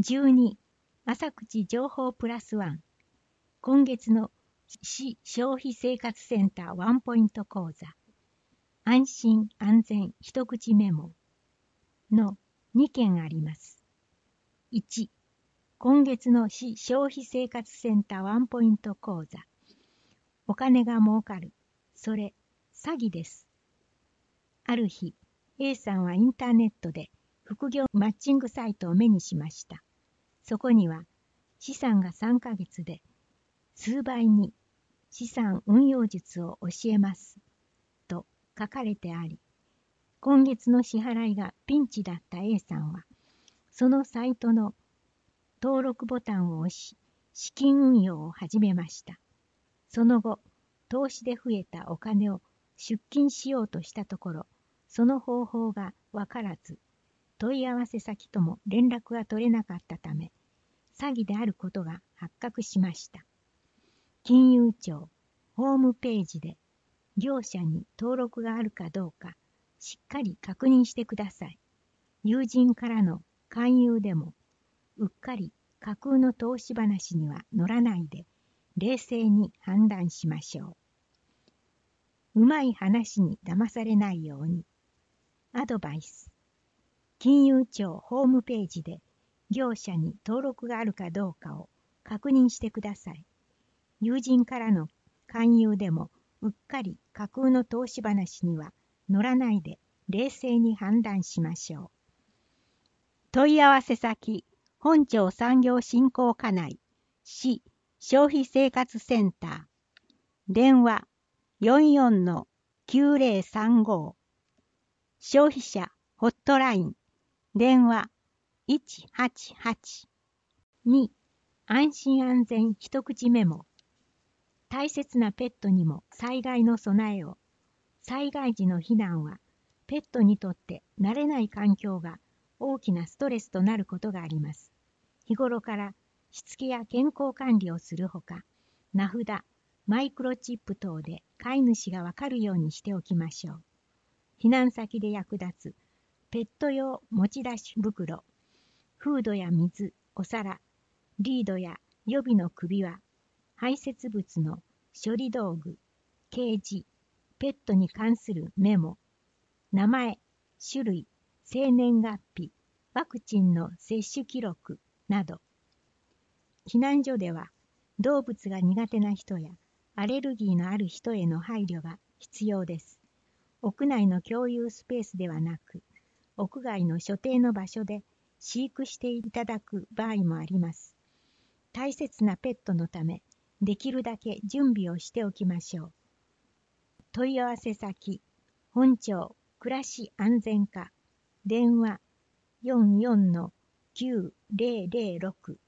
12、朝口情報プラス1。今月の市消費生活センターワンポイント講座。安心安全一口メモの2件あります。1、今月の市消費生活センターワンポイント講座。お金が儲かる。それ、詐欺です。ある日、A さんはインターネットで副業マッチングサイトを目にしました。そこには、資産が3ヶ月で数倍に資産運用術を教えます。と書かれてあり、今月の支払いがピンチだった A さんは、そのサイトの登録ボタンを押し、資金運用を始めました。その後、投資で増えたお金を出金しようとしたところ、その方法がわからず、問い合わせ先とも連絡が取れなかったため、詐欺であることが発覚しました。金融庁ホームページで業者に登録があるかどうかしっかり確認してください。友人からの勧誘でもうっかり架空の投資話には乗らないで冷静に判断しましょう。うまい話に騙されないように。アドバイス。金融庁ホームページで業者に登録があるかどうかを確認してください。友人からの勧誘でもうっかり架空の投資話には乗らないで冷静に判断しましょう。問い合わせ先、本庁産業振興課内、市消費生活センター。電話 44-9035。消費者ホットライン。電話 188。2、安心安全一口メモ。大切なペットにも災害の備えを。災害時の避難は、ペットにとって慣れない環境が大きなストレスとなることがあります。日頃からしつけや健康管理をするほか、名札、マイクロチップ等で飼い主がわかるようにしておきましょう。避難先で役立つペット用持ち出し袋、フードや水、お皿、リードや予備の首輪、排泄物の処理道具、ケージ、ペットに関するメモ、名前、種類、生年月日、ワクチンの接種記録など。避難所では動物が苦手な人やアレルギーのある人への配慮が必要です。屋内の共有スペースではなく、屋外の所定の場所で飼育していただく場合もあります。大切なペットのため、できるだけ準備をしておきましょう。問い合わせ先、本庁暮らし安全課、電話 44-9006。